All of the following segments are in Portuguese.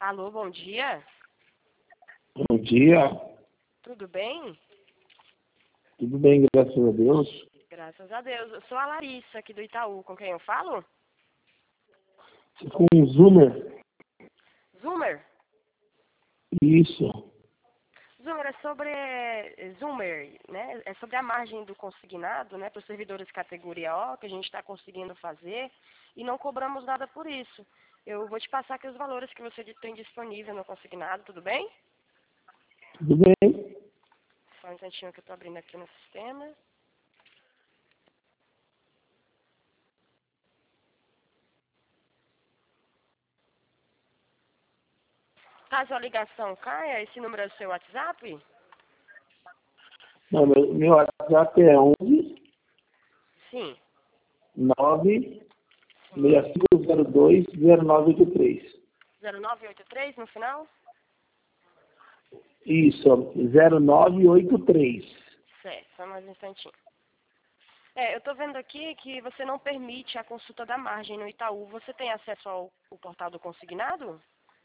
Alô, bom dia. Bom dia. Tudo bem? Tudo bem, graças a Deus. Graças a Deus. Eu sou a Larissa, aqui do Itaú. Com quem eu falo? Com o Zoomer. Zoomer? Isso. Zoomer é sobre... Zoomer, né? É sobre a margem do consignado, né? Para os servidores categoria O, que a gente está conseguindo fazer. E não cobramos nada por isso. Eu vou te passar aqui os valores que você tem disponível no consignado, tudo bem? Tudo bem? Só um instantinho que eu estou abrindo aqui no sistema. Caso a ligação caia, esse número é o seu WhatsApp? Não, meu WhatsApp é 11 Sim. 9 Sim. 6502 0983. 0983 no final? Isso, 0983. Certo, só mais um instantinho. Eu estou vendo aqui que você não permite a consulta da margem no Itaú. Você tem acesso ao portal do consignado?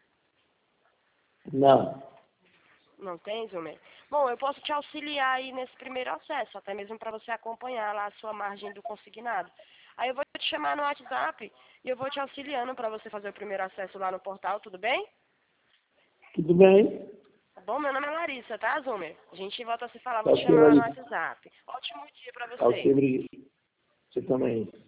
Não. Não tem, Zoomer? Bom, eu posso te auxiliar aí nesse primeiro acesso, até mesmo para você acompanhar lá a sua margem do consignado. Aí eu vou te chamar no WhatsApp e eu vou te auxiliando para você fazer o primeiro acesso lá no portal, tudo bem? Tudo bem? Tá bom? Meu nome é Larissa, tá, Zoomer? A gente volta a se falar, vou Tá te ok, chamar lá no Larissa. WhatsApp. Ótimo dia para Tá ok, você. obrigado. Você também.